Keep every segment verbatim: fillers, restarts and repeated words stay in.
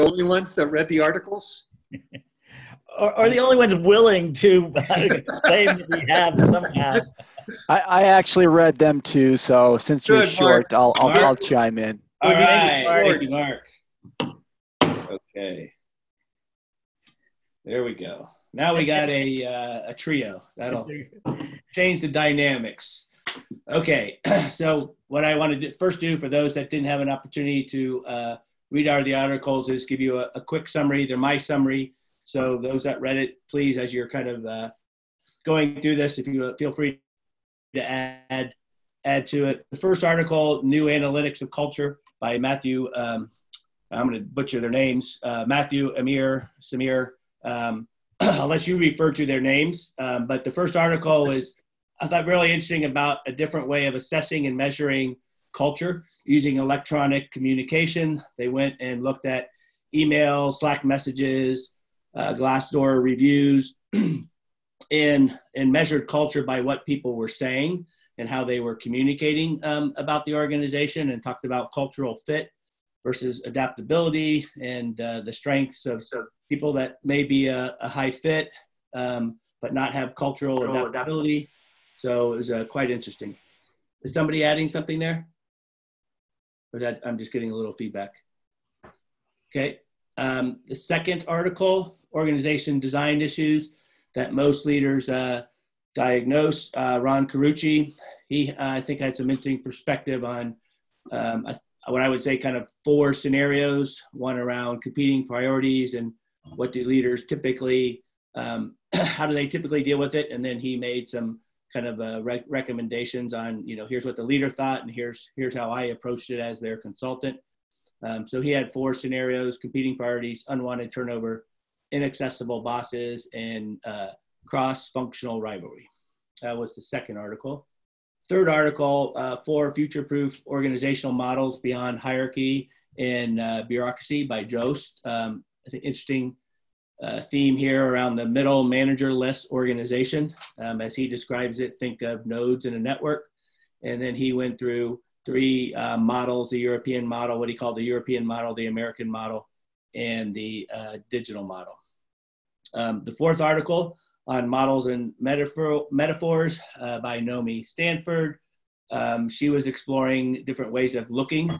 only ones that read the articles? Or, or the only ones willing to uh, claim that we have somehow. I, I actually read them too, so since you're Good, short, I'll, I'll, Mark. I'll chime in. All Good, right. Mark. Thank you, Mark. Okay. There we go. Now we got a, uh, a trio. That'll change the dynamics. Okay. So what I want to do, first do for those that didn't have an opportunity to uh, read out the articles is give you a, a quick summary. They're my summary. So those that read it, please, as you're kind of uh, going through this, if you feel free to add add to it. The first article, New Analytics of Culture by Matthew, um, I'm going to butcher their names, uh, Matthew, Amir, Samir. Um, I'll let you refer to their names. Um, but the first article is, I thought, really interesting about a different way of assessing and measuring culture using electronic communication. They went and looked at email, Slack messages, uh, Glassdoor reviews, and, and measured culture by what people were saying and how they were communicating um, about the organization, and talked about cultural fit versus adaptability and uh, the strengths of people that may be a, a high fit, um, but not have cultural adaptability. So it was uh, quite interesting. Is somebody adding something there? Or that I'm just getting a little feedback. Okay. Um, the second article, organization design issues that most leaders uh, diagnose. Uh, Ron Carucci, he, uh, I think, had some interesting perspective on um, a, what I would say kind of four scenarios, one around competing priorities and what do leaders typically, um, how do they typically deal with it? And then he made some kind of uh, rec recommendations on, you know, here's what the leader thought, and here's, here's how I approached it as their consultant. Um, so he had four scenarios: competing priorities, unwanted turnover, inaccessible bosses, and uh, cross-functional rivalry. That was the second article. Third article, uh, four future-proof organizational models beyond hierarchy and uh, bureaucracy by Jost. Um, I think interesting uh, theme here around the middle manager-less organization. Um, as he describes it, think of nodes in a network. And then he went through three uh, models: the European model, what he called the European model, the American model, and the uh, digital model. Um, the fourth article on models and metaphor, metaphors uh, by Nomi Stanford. Um, she was exploring different ways of looking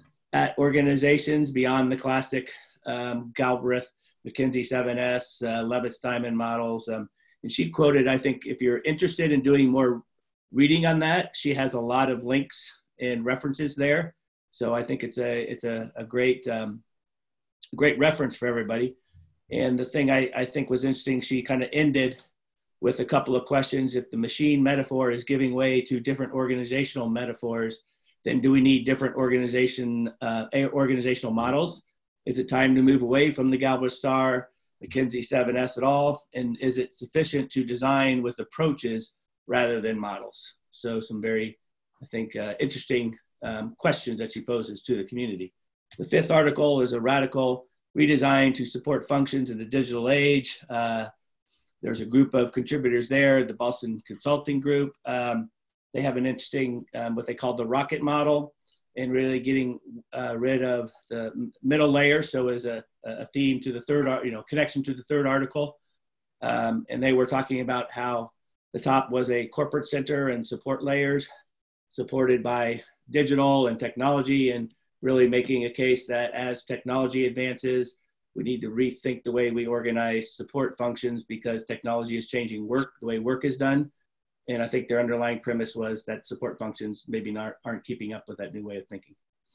at organizations beyond the classic um, Galbraith, McKinsey seven S, uh, Levitt Diamond models. Um, and she quoted, I think, if you're interested in doing more reading on that, she has a lot of links and references there. So I think it's a, it's a, a great, um, great reference for everybody. And the thing I, I think was interesting, she kind of ended with a couple of questions. If the machine metaphor is giving way to different organizational metaphors, then do we need different organization, uh, organizational models? Is it time to move away from the Galbraith Star, McKinsey seven S at all? And is it sufficient to design with approaches rather than models? So some very, I think, uh, interesting um, questions that she poses to the community. The fifth article is a radical redesign to support functions in the digital age. Uh, there's a group of contributors there, the Boston Consulting Group. Um, they have an interesting, um, what they call the rocket model, and really getting uh, rid of the middle layer. So as a, a theme to the third, you know, connection to the third article. Um, and they were talking about how the top was a corporate center and support layers supported by digital and technology, and really making a case that as technology advances, we need to rethink the way we organize support functions because technology is changing work, the way work is done. And I think their underlying premise was that support functions maybe not, aren't keeping up with that new way of thinking.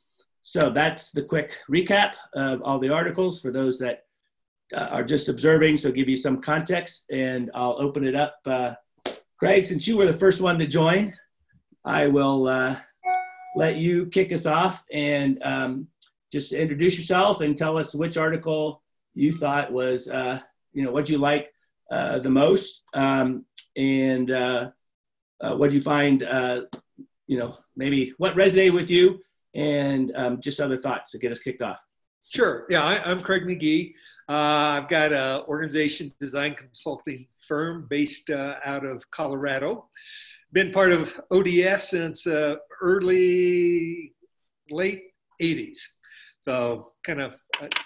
So that's the quick recap of all the articles for those that uh, are just observing, so give you some context, and I'll open it up. Uh, Craig, since you were the first one to join, I will uh, let you kick us off and um, just introduce yourself and tell us which article you thought was, uh, you know, what you like uh, the most, um, and uh, uh, what you find, uh, you know, maybe what resonated with you, and um, just other thoughts to get us kicked off. Sure. Yeah, I, I'm Craig McGee. Uh, I've got an organization design consulting firm based uh, out of Colorado. Been part of O D S since uh, early, late eighties. So kind of uh,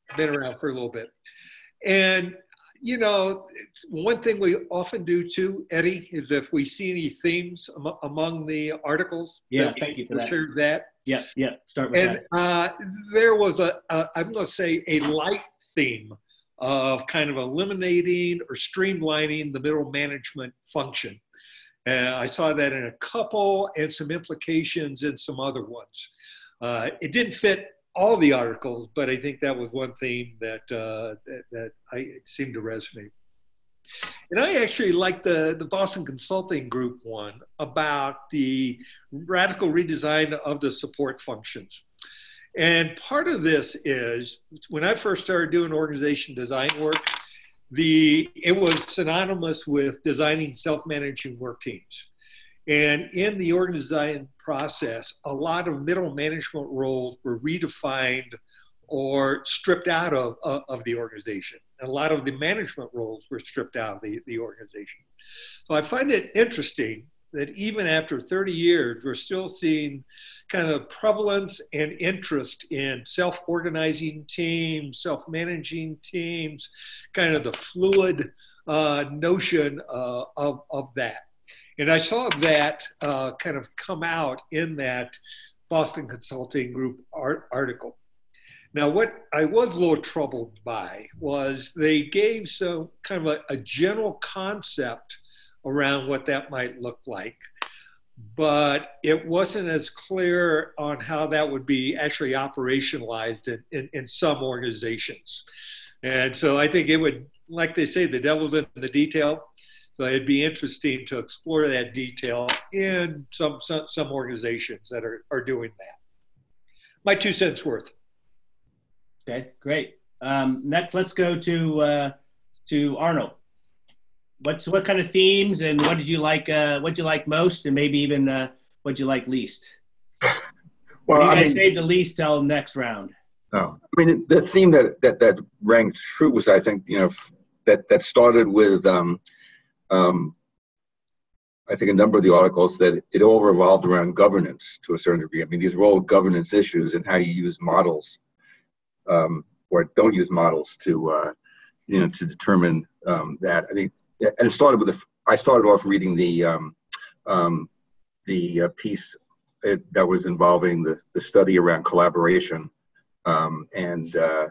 been around for a little bit. And, you know, it's one thing we often do too, Eddie, is if we see any themes am- among the articles. Yeah, thank you for that. Share that. Yeah, yeah, start with And that. uh, there was a, a, I'm going to say, a light theme of kind of eliminating or streamlining the middle management function. And I saw that in a couple and some implications in some other ones. Uh, it didn't fit all the articles, but I think that was one theme that, uh, that, that I seemed to resonate. And I actually like the, the Boston Consulting Group one about the radical redesign of the support functions. And part of this is when I first started doing organization design work, the it was synonymous with designing self-managing work teams. And in the organization process, a lot of middle management roles were redefined or stripped out of, of, of the organization. And a lot of the management roles were stripped out of the, the organization. So I find it interesting that even after thirty years, we're still seeing kind of prevalence and interest in self-organizing teams, self-managing teams, kind of the fluid uh, notion uh, of, of that. And I saw that uh, kind of come out in that Boston Consulting Group art article. Now, what I was a little troubled by was they gave some kind of a, a general concept around what that might look like, but it wasn't as clear on how that would be actually operationalized in, in, in some organizations. And so I think it would, like they say, the devil's in the detail. So it'd be interesting to explore that detail in some some, some organizations that are, are doing that. My two cents worth. Okay, great. Um, next, let's go to uh, to Arnold. What's what kind of themes and what did you like? Uh, what did you like most, and maybe even uh, what did you like least? Well, you I guys mean, save the least till next round. no, I mean the theme that that that rang true was, I think, you know, that that started with, um, um, I think, a number of the articles that it all revolved around governance to a certain degree. I mean, these are all governance issues and how you use models, um, or don't use models to, uh, you know, to determine um, that. I think. And it started with, a, I started off reading the um, um, the uh, piece it, that was involving the, the study around collaboration, um, and uh,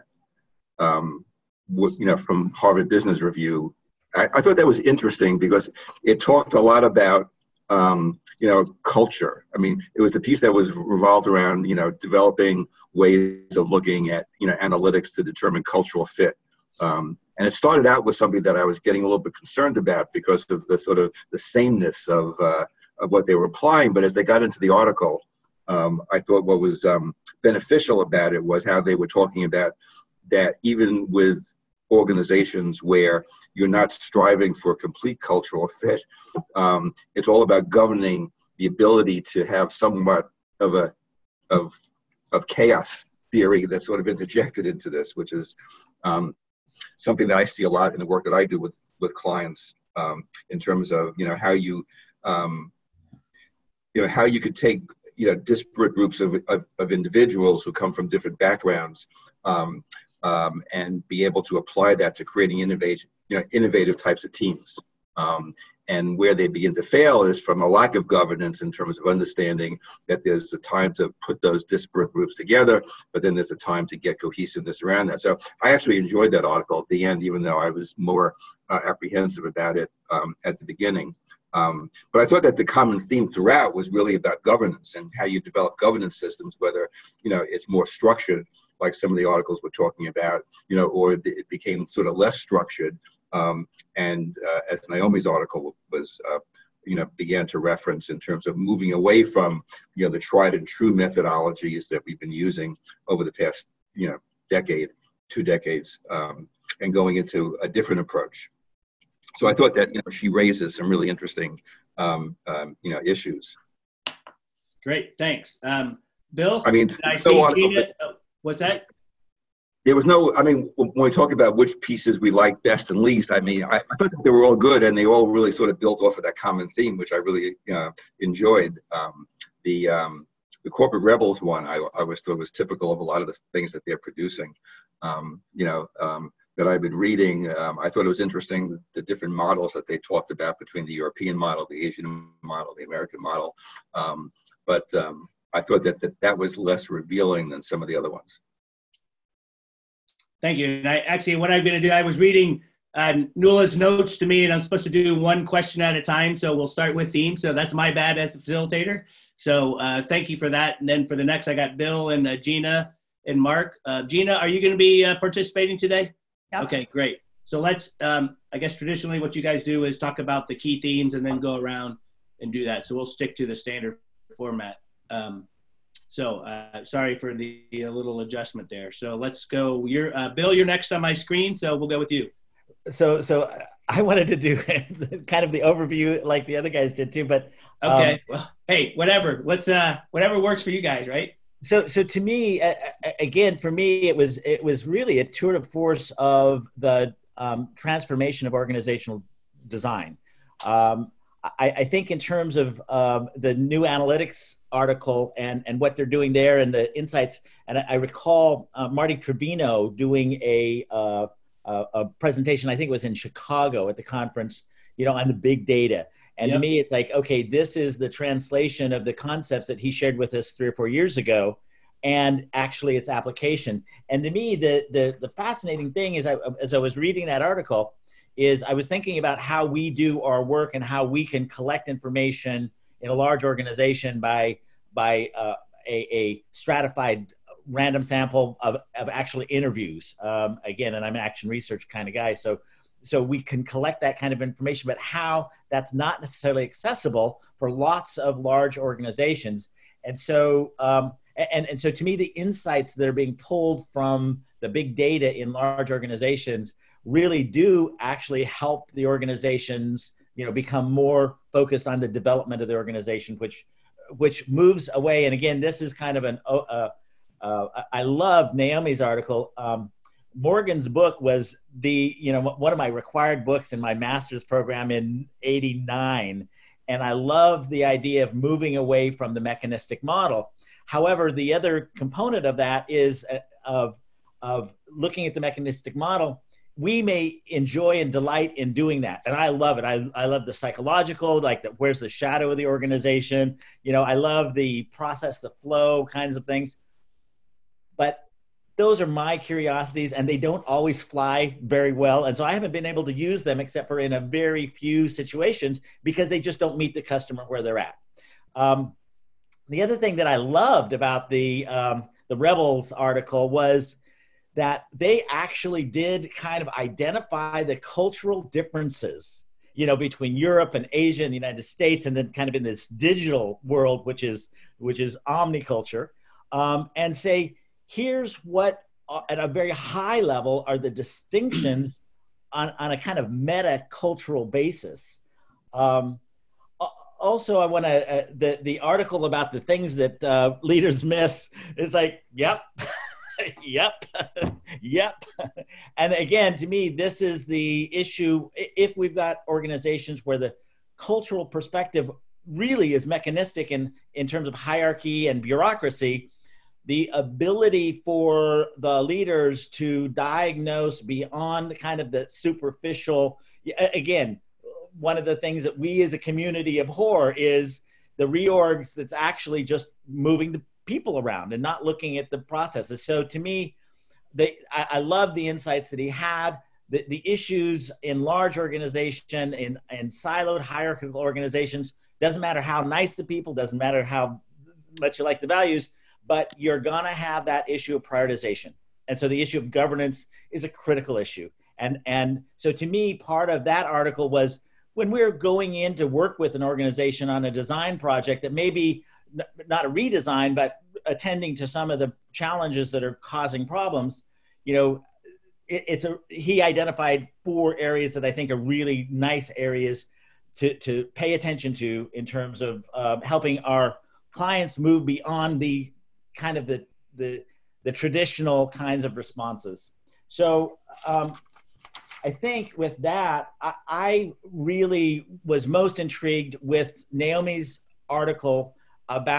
um, w- you know, from Harvard Business Review. I, I thought that was interesting because it talked a lot about um, you know, culture. I mean, it was the piece that was revolved around, you know, developing ways of looking at, you know, analytics to determine cultural fit. Um, and it started out with something that I was getting a little bit concerned about because of the sort of the sameness of uh, of what they were applying. But as they got into the article, um, I thought what was um, beneficial about it was how they were talking about that even with organizations where you're not striving for complete cultural fit, um, it's all about governing the ability to have somewhat of a of of chaos theory that's sort of interjected into this, which is um, something that I see a lot in the work that I do with with clients, um, in terms of, you know, how you um, you know how you could take, you know, disparate groups of of, of individuals who come from different backgrounds, um, um, and be able to apply that to creating innovative, you know, innovative types of teams. Um, and where they begin to fail is from a lack of governance in terms of understanding that there's a time to put those disparate groups together, but then there's a time to get cohesiveness around that. So I actually enjoyed that article at the end, even though I was more uh, apprehensive about it um, at the beginning. Um, but I thought that the common theme throughout was really about governance and how you develop governance systems, whether, you know, it's more structured, like some of the articles we're talking about, you know, or it became sort of less structured. Um, and uh, as Naomi's article was, uh, you know, began to reference in terms of moving away from, you know, the tried and true methodologies that we've been using over the past, you know, decade, two decades, um, and going into a different approach. So I thought that, you know, she raises some really interesting, um, um, you know, issues. Great, thanks. Um, Bill, I mean, did I no see article, Gina? Oh, what's that? There was no, I mean, when we talk about which pieces we like best and least, I mean, I, I thought that they were all good and they all really sort of built off of that common theme, which I really uh, enjoyed. Um, the, um, the corporate rebels one, I, I was thought was typical of a lot of the things that they're producing. Um, you know, um, that I've been reading. Um, I thought it was interesting the, the different models that they talked about between the European model, the Asian model, the American model. Um, but um, I thought that, that that was less revealing than some of the other ones. Thank you. And I actually, what I'm going to do, I was reading uh, Nuala's notes to me, and I'm supposed to do one question at a time. So we'll start with theme. So that's my bad as a facilitator. So uh, thank you for that. And then for the next, I got Bill and uh, Gina and Mark. Uh, Gina, are you going to be uh, participating today? Yes. Okay, great. So let's, um, I guess traditionally what you guys do is talk about the key themes and then go around and do that. So we'll stick to the standard format. Um, so uh, sorry for the, the little adjustment there. So let's go. You're, uh, Bill, you're next on my screen, so we'll go with you. So, so I wanted to do kind of the overview like the other guys did too, but um, okay. Well, hey, whatever. Let's uh, whatever works for you guys, right? So, so to me, uh, again, for me, it was it was really a tour de force of the um, transformation of organizational design. Um, I, I think in terms of um, the new analytics article and and what they're doing there and the insights, and I, I recall uh, Marty Trevino doing a, uh, a a presentation. I think it was in Chicago at the conference, you know, on the big data. And yep. To me, it's like, okay, this is the translation of the concepts that he shared with us three or four years ago, and actually its application. And to me, the the, the fascinating thing is, I, as I was reading that article, is I was thinking about how we do our work and how we can collect information in a large organization by by uh, a, a stratified random sample of, of actually interviews. Um, again, and I'm an action research kind of guy, so. So we can collect that kind of information, but how that's not necessarily accessible for lots of large organizations. And so, um, and, and so to me, the insights that are being pulled from the big data in large organizations really do actually help the organizations, you know, become more focused on the development of the organization, which, which moves away. And again, this is kind of an, uh, uh, I love Naomi's article. Um, Morgan's book was the, you know, one of my required books in my master's program in eighty-nine. And I love the idea of moving away from the mechanistic model. However, the other component of that is uh, of, of looking at the mechanistic model. We may enjoy and delight in doing that. And I love it. I, I love the psychological, like the, where's the shadow of the organization? You know, I love the process, the flow kinds of things. But those are my curiosities, and they don't always fly very well. And so I haven't been able to use them except for in a very few situations because they just don't meet the customer where they're at. Um, the other thing that I loved about the, um, the Rebels article was that they actually did kind of identify the cultural differences, you know, between Europe and Asia and the United States, and then kind of in this digital world, which is, which is omniculture, um, and say, here's what, uh, at a very high level, are the distinctions on, on a kind of meta-cultural basis. Um, also, I want to, uh, the, the article about the things that uh, leaders miss is like, yep, yep, yep. And again, to me, this is the issue. If we've got organizations where the cultural perspective really is mechanistic in, in terms of hierarchy and bureaucracy, the ability for the leaders to diagnose beyond kind of the superficial, again, one of the things that we as a community abhor is the reorgs that's actually just moving the people around and not looking at the processes. So to me, they, I, I love the insights that he had. The, the issues in large organization, in, in siloed hierarchical organizations, doesn't matter how nice the people, doesn't matter how much you like the values, but you're gonna have that issue of prioritization. And so the issue of governance is a critical issue. And, and so to me, part of that article was when we're going in to work with an organization on a design project that may be not a redesign, but attending to some of the challenges that are causing problems, you know, it, it's a, he identified four areas that I think are really nice areas to, to pay attention to in terms of uh, helping our clients move beyond the kind of the, the, the traditional kinds of responses. So um, I think with that, I, I really was most intrigued with Naomi's article about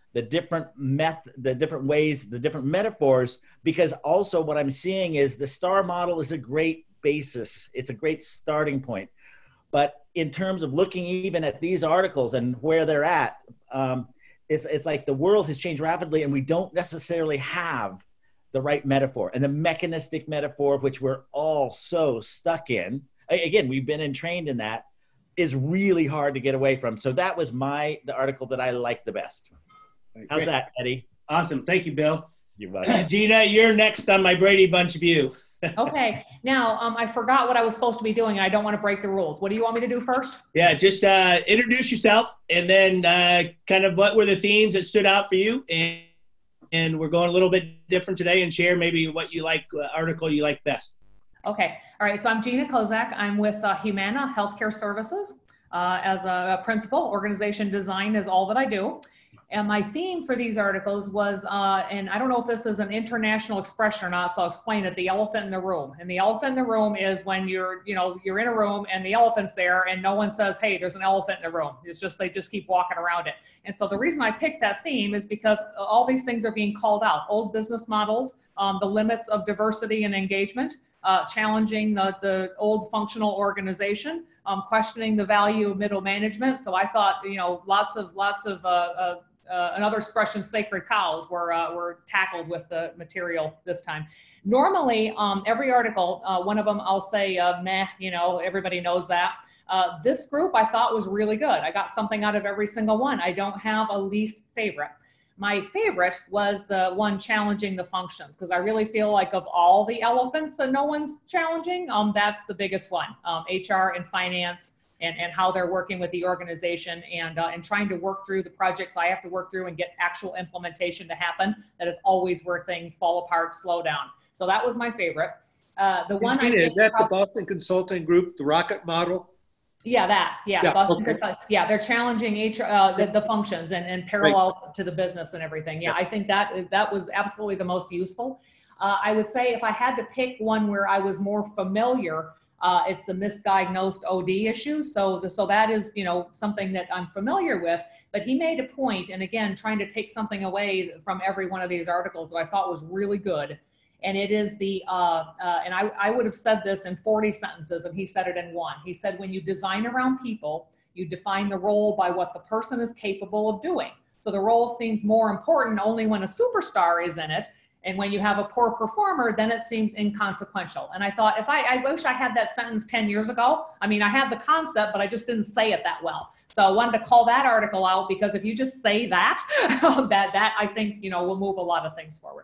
the different meth, the different ways, the different metaphors, because also what I'm seeing is the STAR model is a great basis. It's a great starting point. But in terms of looking even at these articles and where they're at, um, it's, it's like the world has changed rapidly and we don't necessarily have the right metaphor, and the mechanistic metaphor, which we're all so stuck in. Again, we've been entrained in that, is really hard to get away from. So that was my, the article that I liked the best. How's Great. that, Eddie? Awesome. Thank you, Bill. You're welcome. Gina, you're next on my Brady Bunch view. Okay. Now, um, I forgot what I was supposed to be doing, and I don't want to break the rules. What do you want me to do first? Yeah, just uh, introduce yourself, and then uh, kind of what were the themes that stood out for you. And, and we're going a little bit different today, and share maybe what you like, uh, article you like best. Okay. All right. So I'm Gina Kozak. I'm with uh, Humana Healthcare Services. Uh, as a principal, organization design is all that I do. And my theme for these articles was, uh, and I don't know if this is an international expression or not, so I'll explain it, the elephant in the room. And the elephant in the room is when you're, you know, you're in a room and the elephant's there and no one says, hey, there's an elephant in the room. It's just, they just keep walking around it. And so the reason I picked that theme is because all these things are being called out. Old business models, um, the limits of diversity and engagement, uh, challenging the, the old functional organization, um, questioning the value of middle management. So I thought, you know, lots of, lots of, uh, uh, Uh, another expression, sacred cows, were, uh, were tackled with the material this time. Normally, um, every article, uh, one of them I'll say, uh, meh, you know, everybody knows that. Uh, this group I thought was really good. I got something out of every single one. I don't have a least favorite. My favorite was the one challenging the functions, because I really feel like of all the elephants that no one's challenging, um, that's the biggest one. Um, H R and finance, And, and how they're working with the organization and, uh, and trying to work through the projects I have to work through and get actual implementation to happen. That is always where things fall apart, slow down. So that was my favorite. Uh, the one Gina, I is that the Boston Consulting Group, the Rocket Model? Yeah, that, yeah, Yeah, Boston, okay. yeah, they're challenging H R, uh, the, the functions and, and parallel to the business and everything. Yeah, I think that, that was absolutely the most useful. Uh, I would say if I had to pick one where I was more familiar, Uh, it's the misdiagnosed O D issue. So, the, so that is, you know, something that I'm familiar with, but he made a point, and again, trying to take something away from every one of these articles that I thought was really good. And it is the, uh, uh, and I, I would have said this in forty sentences, and he said it in one. He said, when you design around people, you define the role by what the person is capable of doing. So the role seems more important only when a superstar is in it. And when you have a poor performer, then it seems inconsequential. And I thought, if I, I wish I had that sentence ten years ago. I mean, I had the concept, but I just didn't say it that well. So I wanted to call that article out, because if you just say that, that, that I think, you know, will move a lot of things forward.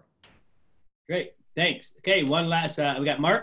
Great, thanks. Okay, one last, uh, we got Mark.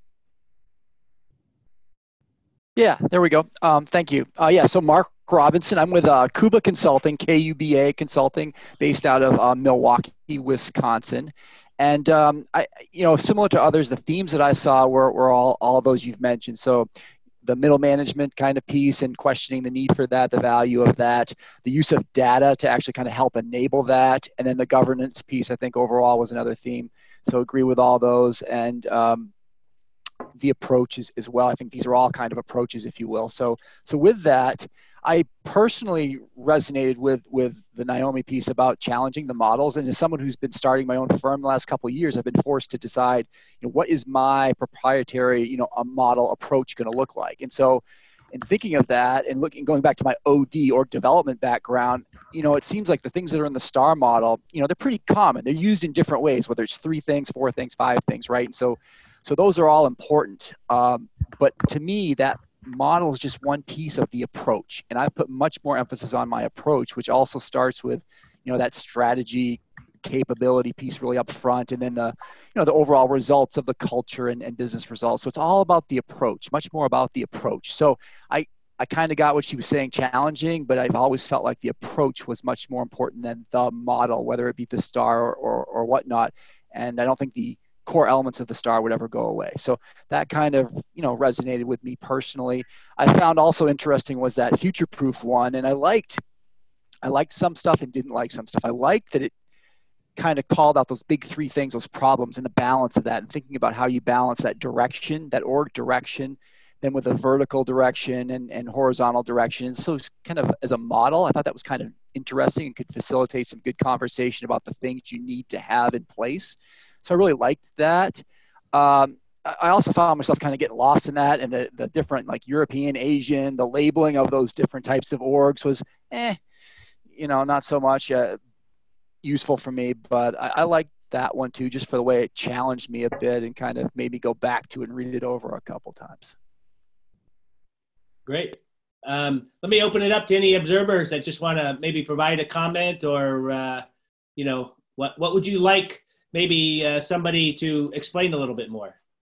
Yeah, there we go. Um, thank you. Uh, yeah, so Mark Robinson, I'm with uh, Kuba Consulting, K U B A Consulting, based out of uh, Milwaukee, Wisconsin. And, um, I, you know, similar to others, the themes that I saw were, were all, all those you've mentioned. So the middle management kind of piece and questioning the need for that, the value of that, the use of data to actually kind of help enable that. And then the governance piece, I think overall was another theme. So agree with all those. And, um, the approaches as well. I think these are all kind of approaches, if you will. So, so with that, I personally resonated with with the Naomi piece about challenging the models. And as someone who's been starting my own firm the last couple of years, I've been forced to decide, you know, what is my proprietary, you know, a model approach going to look like? And so, in thinking of that and looking, going back to my O D, org development background, you know, it seems like the things that are in the STAR model, you know, they're pretty common. They're used in different ways, whether it's three things, four things, five things, right? And so, so those are all important. Um, but to me, that model is just one piece of the approach. And I put much more emphasis on my approach, which also starts with, you know, that strategy capability piece really up front, and then the, you know, the overall results of the culture and, and business results. So it's all about the approach, much more about the approach. So I, I kind of got what she was saying, challenging, but I've always felt like the approach was much more important than the model, whether it be the STAR or, or, or whatnot. And I don't think the core elements of the STAR would ever go away. So that kind of, you know, resonated with me personally. I found also interesting was that future-proof one. And I liked, I liked some stuff and didn't like some stuff. I liked that it kind of called out those big three things, those problems, and the balance of that, and thinking about how you balance that direction, that org direction, then with a vertical direction and, and horizontal direction. And so kind of as a model, I thought that was kind of interesting and could facilitate some good conversation about the things you need to have in place. So I really liked that. Um, I also found myself kind of getting lost in that, and the, the different like European, Asian, the labeling of those different types of orgs was, eh, you know, not so much uh, useful for me, but I, I like that one too, just for the way it challenged me a bit and kind of made me go back to it and read it over a couple times. Great. Um, let me open it up to any observers that just want to maybe provide a comment, or, uh, you know, what, what would you like maybe uh, somebody to explain a little bit more?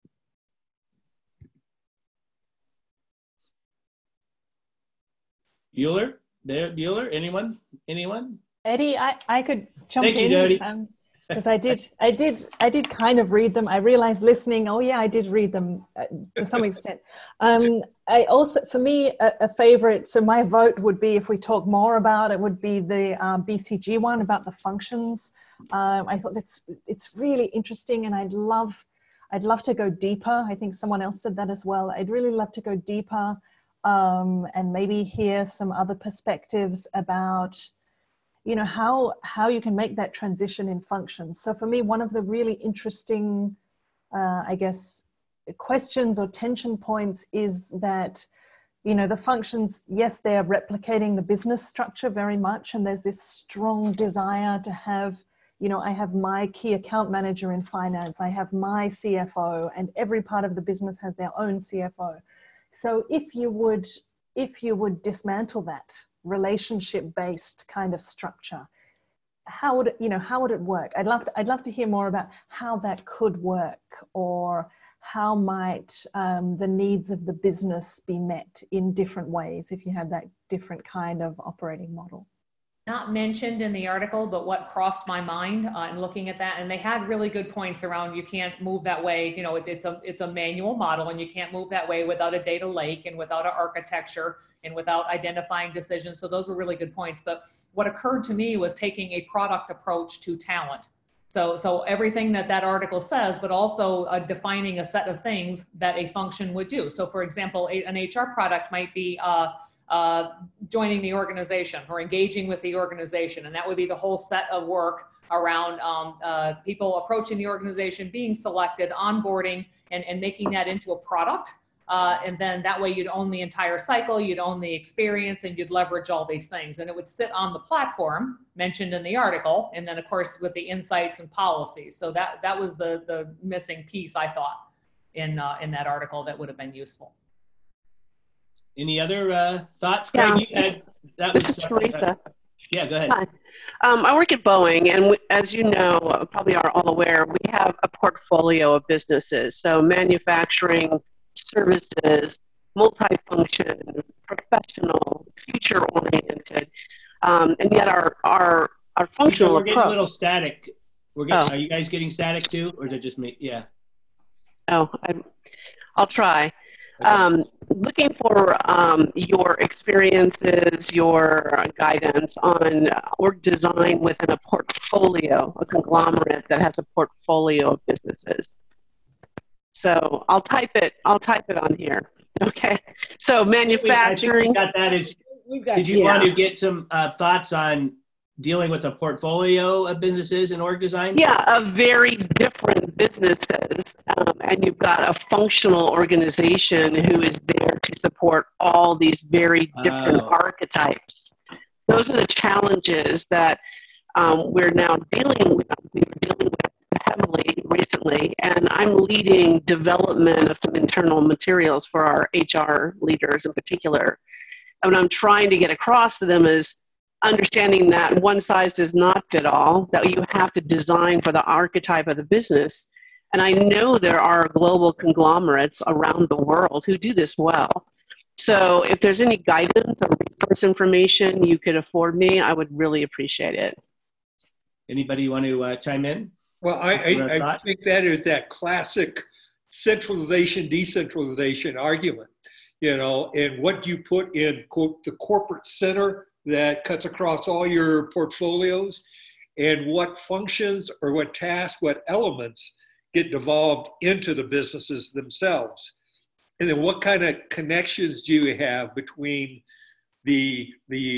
Bueller? There, Bueller? Anyone? Anyone? Eddie, I, I could jump Thank you, in. Jody. Um, because I did, I did, I did kind of read them. I realized listening, oh yeah, I did read them uh, to some extent. Um, I also, for me, a, a favorite, so my vote would be, if we talk more about it, would be the uh, B C G one about the functions. Um, I thought that's, it's really interesting, and I'd love, I'd love to go deeper. I think someone else said that as well. I'd really love to go deeper um, and maybe hear some other perspectives about, you know, how, how you can make that transition in functions. So for me, one of the really interesting, uh, I guess, questions or tension points is that, you know, the functions, yes, they are replicating the business structure very much. And there's this strong desire to have, you know, I have my key account manager in finance, I have my C F O, and every part of the business has their own C F O. So if you would, if you would dismantle that relationship-based kind of structure, how would it, you know, how would it work? I'd love to, I'd love to hear more about how that could work, or how might um, the needs of the business be met in different ways if you have that different kind of operating model. Not mentioned in the article, but what crossed my mind uh, in looking at that, and they had really good points around, you can't move that way. You know, it, it's a it's a manual model, and you can't move that way without a data lake and without an architecture and without identifying decisions. So those were really good points. But what occurred to me was taking a product approach to talent. So, so everything that that article says, but also uh, defining a set of things that a function would do. So for example, a, an H R product might be uh, uh, joining the organization or engaging with the organization. And that would be the whole set of work around um, uh, people approaching the organization, being selected, onboarding, and, and making that into a product. Uh, and then that way you'd own the entire cycle, you'd own the experience, and you'd leverage all these things. And it would sit on the platform mentioned in the article. And then of course, with the insights and policies. So that, that was the, the missing piece, I thought, in, uh, in that article that would have been useful. Any other uh, thoughts? Yeah. Craig, you had, that This was, is Teresa. Uh, yeah, go ahead. Hi. Um, I work at Boeing, and we, as you know, uh, probably are all aware, we have a portfolio of businesses. So manufacturing, services, multifunction, professional, future-oriented, um, and yet our our our functional We're getting approach. a little static. We're getting, Oh. Are you guys getting static too, or is it just me? Yeah. Oh, I'm, I'll try. Okay. Um, looking for um, your experiences, your guidance on org design within a portfolio, a conglomerate that has a portfolio of businesses. So I'll type it. I'll type it on here. Okay. So manufacturing. I think we got that. Is, We've got did you yeah. want to get some uh, thoughts on dealing with a portfolio of businesses in org design? Yeah, of very different businesses, um, and you've got a functional organization who is there to support all these very different Oh. archetypes. Those are the challenges that um, we're now dealing with. We were dealing with heavily recently, and I'm leading development of some internal materials for our H R leaders in particular. And what I'm trying to get across to them is understanding that one size does not fit all, that you have to design for the archetype of the business. And I know there are global conglomerates around the world who do this well. So if there's any guidance or resource information you could afford me, I would really appreciate it. Anybody want to uh, chime in? Well, I, I, I think that is that classic centralization, decentralization argument, you know, and what you put in, quote, the corporate center that cuts across all your portfolios, and what functions or what tasks, what elements get devolved into the businesses themselves. And then what kind of connections do you have between the, the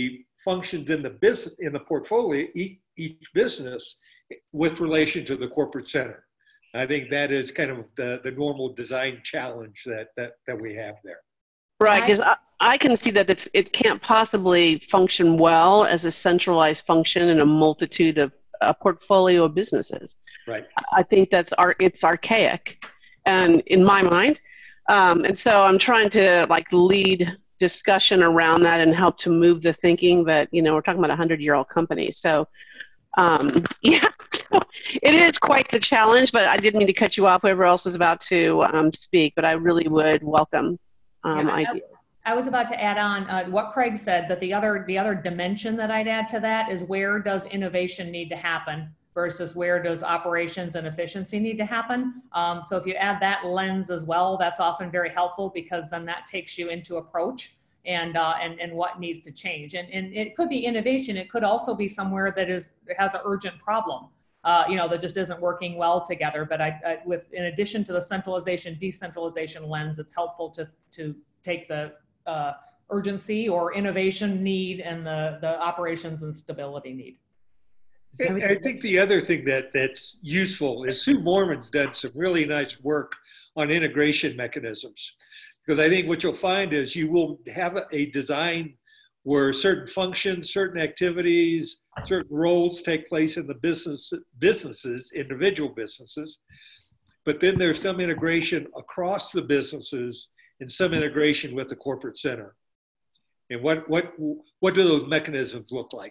functions in the business, in the portfolio, each, each business with relation to the corporate center. I think that is kind of the, the normal design challenge that, that, that we have there. Right, because I, I can see that it's, it can't possibly function well as a centralized function in a multitude of a portfolio of businesses. Right. I think that's ar- it's archaic, and in my mind, um, and so I'm trying to like lead discussion around that and help to move the thinking. But you know, we're talking about a hundred-year-old company, so um, yeah, so it is quite the challenge. But I didn't mean to cut you off. Whoever else was about to um, speak, but I really would welcome. Um, yeah, I, idea. I was about to add on uh, what Craig said, but the other the other dimension that I'd add to that is where does innovation need to happen versus where does operations and efficiency need to happen. Um, so if you add that lens as well, that's often very helpful, because then that takes you into approach and uh, and and what needs to change. And and it could be innovation. It could also be somewhere that is has an urgent problem. Uh, you know, that just isn't working well together. But I, I, with in addition to the centralization, decentralization lens, it's helpful to to take the uh, urgency or innovation need and the the operations and stability need. And I think the other thing that that's useful is Sue Morman's done some really nice work on integration mechanisms, because I think what you'll find is you will have a design where certain functions, certain activities, certain roles take place in the business businesses, individual businesses, but then there's some integration across the businesses and some integration with the corporate center. And what what what do those mechanisms look like?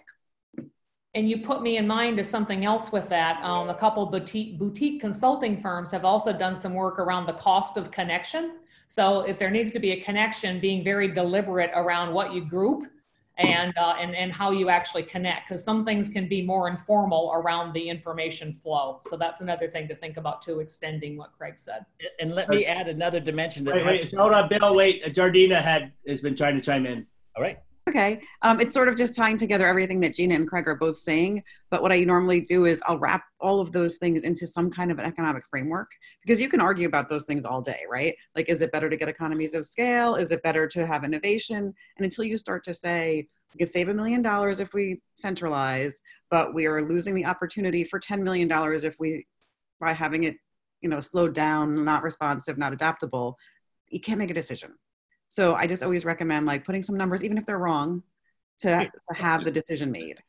And you put me in mind of something else with that. Um, a couple boutique boutique consulting firms have also done some work around the cost of connection. So if there needs to be a connection, being very deliberate around what you group and uh, and and how you actually connect, because some things can be more informal around the information flow. So that's another thing to think about too, extending what Craig said. And let me add another dimension. That wait, wait, hold on, Bill. Wait, Jardina had has been trying to chime in. All right. Okay. Um, it's sort of just tying together everything that Gina and Craig are both saying. But what I normally do is I'll wrap all of those things into some kind of an economic framework, because you can argue about those things all day, right? Like, is it better to get economies of scale? Is it better to have innovation? And until you start to say, we could save a million dollars if we centralize, but we are losing the opportunity for ten million dollars if we, by having it, you know, slowed down, not responsive, not adaptable, you can't make a decision. So I just always recommend like putting some numbers, even if they're wrong, to, to have the decision made.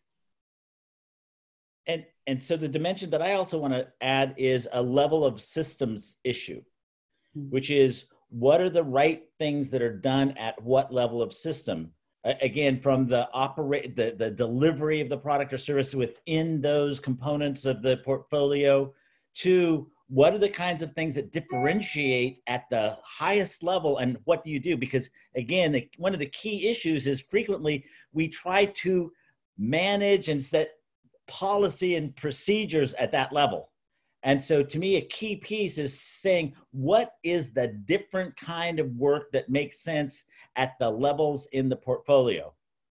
And, and so the dimension that I also want to add is a level of systems issue, which is what are the right things that are done at what level of system? Again, from the operate, the, the delivery of the product or service within those components of the portfolio, to what are the kinds of things that differentiate at the highest level, and what do you do? Because again, the, one of the key issues is frequently we try to manage and set policy and procedures at that level. And so to me, a key piece is saying, what is the different kind of work that makes sense at the levels in the portfolio?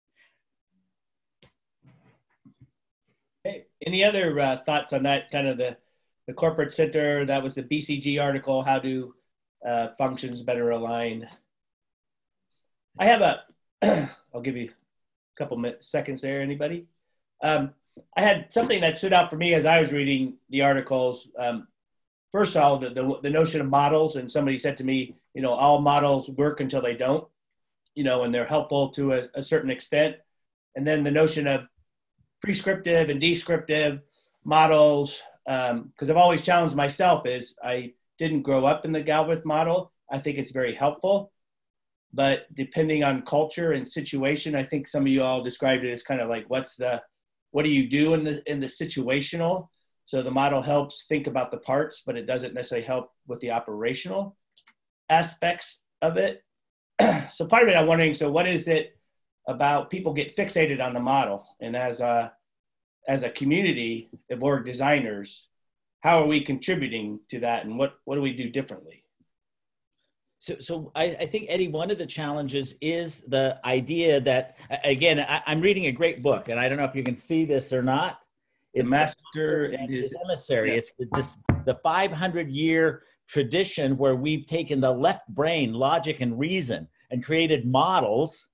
Hey, any other uh, thoughts on that, kind of the The corporate center? That was the B C G article. How do uh, functions better align? I have a, I'll give you a couple minutes, seconds there. Anybody? Um, I had something that stood out for me as I was reading the articles. Um, first of all, the, the, the notion of models, and somebody said to me, you know, all models work until they don't, you know, and they're helpful to a, a certain extent. And then the notion of prescriptive and descriptive models, because um, I've always challenged myself, is I didn't grow up in the Galbraith model. I think it's very helpful, but depending on culture and situation, I think some of you all described it as kind of like, what's the, what do you do in the, in the situational? So the model helps think about the parts, but it doesn't necessarily help with the operational aspects of it. So part of it I'm wondering, so what is it about people get fixated on the model? And as a, as a community of org designers, how are we contributing to that, and what, what do we do differently? So, so I, I think, Eddie, one of the challenges is the idea that, again, I, I'm reading a great book, and I don't know if you can see this or not. It's the Master and his, his Emissary. Yeah. It's the, this, the five hundred year tradition where we've taken the left brain, logic and reason, and created models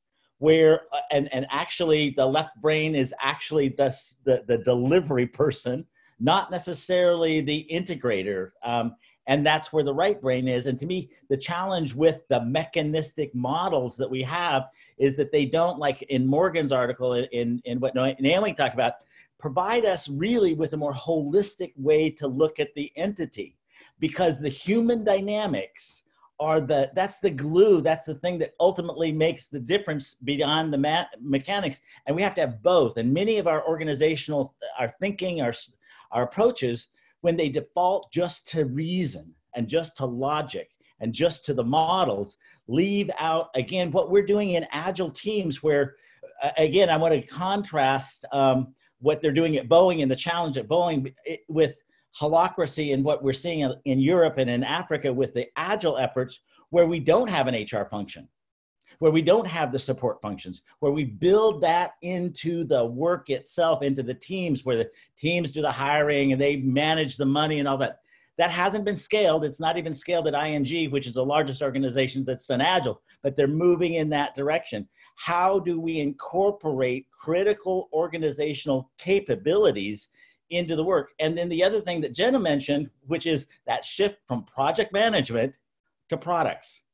where, uh, and, and actually the left brain is actually the, the, the delivery person, not necessarily the integrator. Um, and that's where the right brain is. And to me, the challenge with the mechanistic models that we have is that they don't, like in Morgan's article, in, in what Naomi talked about, provide us really with a more holistic way to look at the entity, because the human dynamics are the, that's the glue, that's the thing that ultimately makes the difference beyond the ma mechanics. And we have to have both. And many of our organizational, our thinking, our, our approaches, when they default just to reason and just to logic and just to the models, leave out, again, what we're doing in agile teams where, uh, again, I want to contrast um, what they're doing at Boeing and the challenge at Boeing with holacracy and what we're seeing in Europe and in Africa with the agile efforts, where we don't have an H R function, where we don't have the support functions, where we build that into the work itself, into the teams, where the teams do the hiring and they manage the money and all that. That hasn't been scaled. It's not even scaled at I N G, which is the largest organization that's done agile, but they're moving in that direction. How do we incorporate critical organizational capabilities into the work? And then the other thing that Jenna mentioned, which is that shift from project management to products,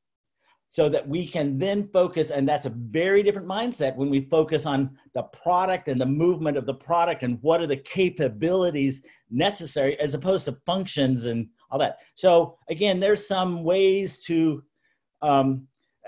so that we can then focus, and that's a very different mindset when we focus on the product and the movement of the product and what are the capabilities necessary as opposed to functions and all that. So again, there's some ways to um,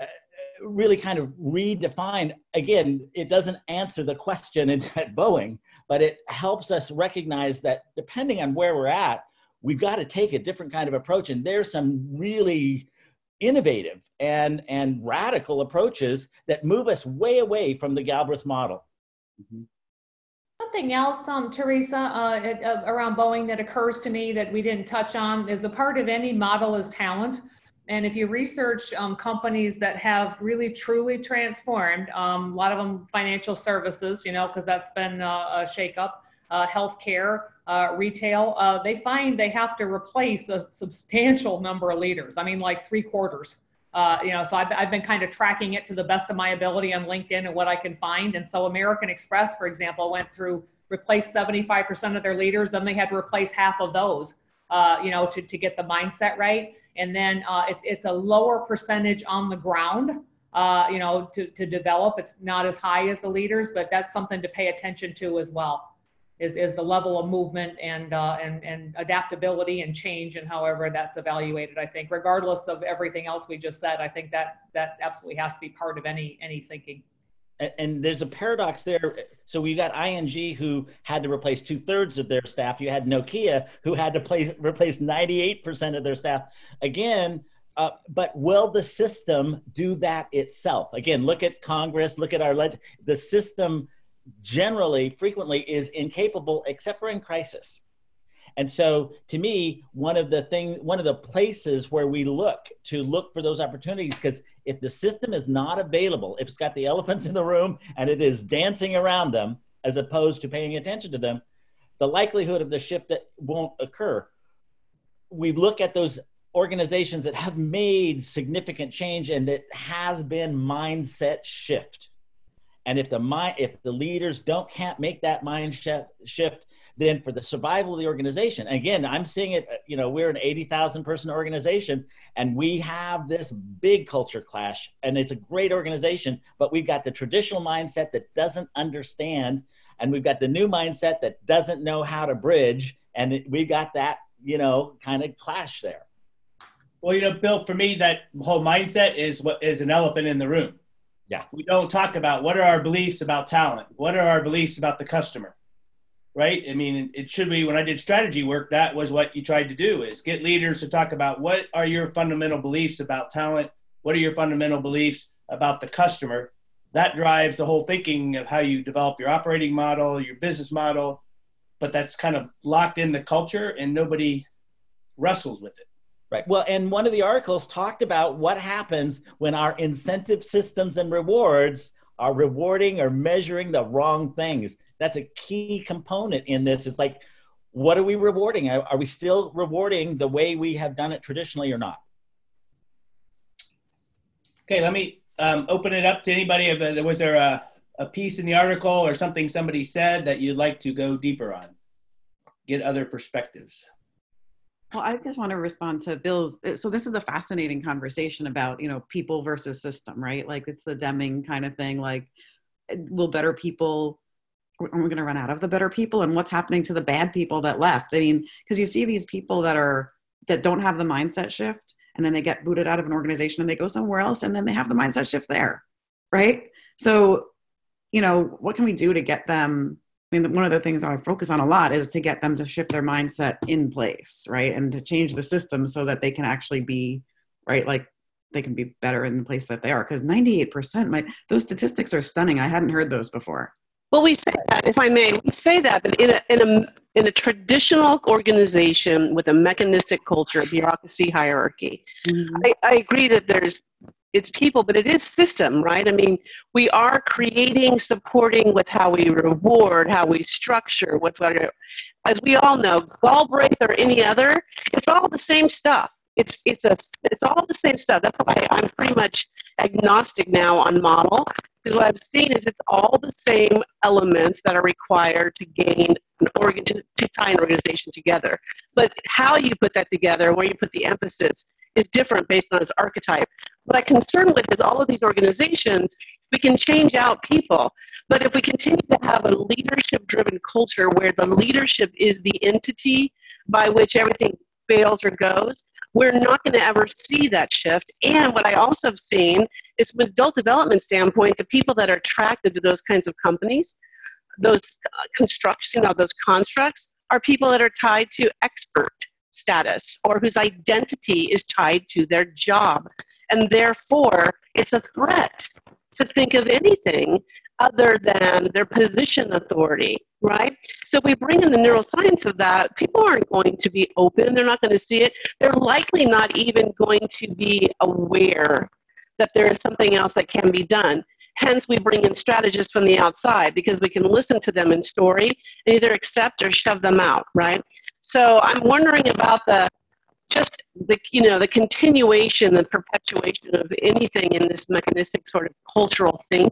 really kind of redefine. Again, it doesn't answer the question at Boeing, but it helps us recognize that depending on where we're at, we've got to take a different kind of approach. And there's some really innovative and, and radical approaches that move us way away from the Galbraith model. Mm-hmm. Something else, um, Teresa, uh, it, uh, around Boeing that occurs to me that we didn't touch on is a part of any model is talent. And if you research um, companies that have really truly transformed, um, a lot of them financial services, you know, because that's been uh, a shakeup, uh, healthcare, uh, retail, uh, they find they have to replace a substantial number of leaders. I mean, like three quarters. Uh, you know, so I've, I've been kind of tracking it to the best of my ability on LinkedIn and what I can find. And so American Express, for example, went through, replaced seventy-five percent of their leaders. Then they had to replace half of those, uh, you know, to, to get the mindset right. And then uh, it, it's a lower percentage on the ground, uh, you know, to, to develop. It's not as high as the leaders, but that's something to pay attention to as well, is, is the level of movement and, uh, and, and adaptability and change and however that's evaluated, I think, regardless of everything else we just said. I think that that absolutely has to be part of any, any thinking. And, and there's a paradox there. So we got I N G who had to replace two thirds of their staff. You had Nokia who had to place, replace ninety-eight percent of their staff. Again, uh, but will the system do that itself? Again, look at Congress, look at our, leg the system generally, frequently is incapable except for in crisis. And so to me, one of the things, one of the places where we look to look for those opportunities, because if the system is not available, if it's got the elephants in the room and it is dancing around them as opposed to paying attention to them, the likelihood of the shift that won't occur. We look at those organizations that have made significant change and that has been mindset shift. And if the mind, if the leaders don't can't make that mind shift, then for the survival of the organization, again, I'm seeing it, you know, we're an eighty thousand person organization and we have this big culture clash and it's a great organization, but we've got the traditional mindset that doesn't understand and we've got the new mindset that doesn't know how to bridge, and it, we've got that, you know, kind of clash there. Well, you know, Bill, for me, that whole mindset is what is an elephant in the room. Yeah. We don't talk about what are our beliefs about talent? What are our beliefs about the customer? Right? I mean, it should be, when I did strategy work, that was what you tried to do, is get leaders to talk about what are your fundamental beliefs about talent? What are your fundamental beliefs about the customer? That drives the whole thinking of how you develop your operating model, your business model, but that's kind of locked in the culture and nobody wrestles with it. Right. Well, and one of the articles talked about what happens when our incentive systems and rewards are rewarding or measuring the wrong things. That's a key component in this. It's like, what are we rewarding? Are, are we still rewarding the way we have done it traditionally or not? Okay, let me um, open it up to anybody. Was there a, a piece in the article or something somebody said that you'd like to go deeper on? Get other perspectives. Well, I just want to respond to Bill's. So this is a fascinating conversation about, you know, people versus system, right? Like it's the Deming kind of thing. Like, will better people, are we going to run out of the better people? And what's happening to the bad people that left? I mean, because you see these people that are, that don't have the mindset shift, and then they get booted out of an organization and they go somewhere else, and then they have the mindset shift there, right? So, you know, what can we do to get them? I mean, one of the things I focus on a lot is to get them to shift their mindset in place, right? And to change the system so that they can actually be, right, like they can be better in the place that they are. Because ninety-eight percent, my those statistics are stunning. I hadn't heard those before. Well, we say that, if I may, we say that, but in a, in a, in a traditional organization with a mechanistic culture, bureaucracy, hierarchy, mm-hmm. I, I agree that there's, it's people, but it is system, right? I mean, we are creating, supporting with how we reward, how we structure, with what, as we all know, Galbraith or any other, it's all the same stuff. It's it's a it's all the same stuff. That's why I'm pretty much agnostic now on model. Because what I've seen is it's all the same elements that are required to gain an organ to, to tie an organization together. But how you put that together, where you put the emphasis, is different based on its archetype. What I'm concerned with is all of these organizations, we can change out people, but if we continue to have a leadership-driven culture where the leadership is the entity by which everything fails or goes, we're not going to ever see that shift. And what I also have seen is, from an adult development standpoint, the people that are attracted to those kinds of companies, those construction of those constructs, are people that are tied to expert status or whose identity is tied to their job. And therefore, it's a threat to think of anything other than their position authority, right? So we bring in the neuroscience of that. People aren't going to be open. They're not going to see it. They're likely not even going to be aware that there is something else that can be done. Hence, we bring in strategists from the outside because we can listen to them in story and either accept or shove them out, right? So I'm wondering about the just the you know the continuation and perpetuation of anything in this mechanistic sort of cultural thing,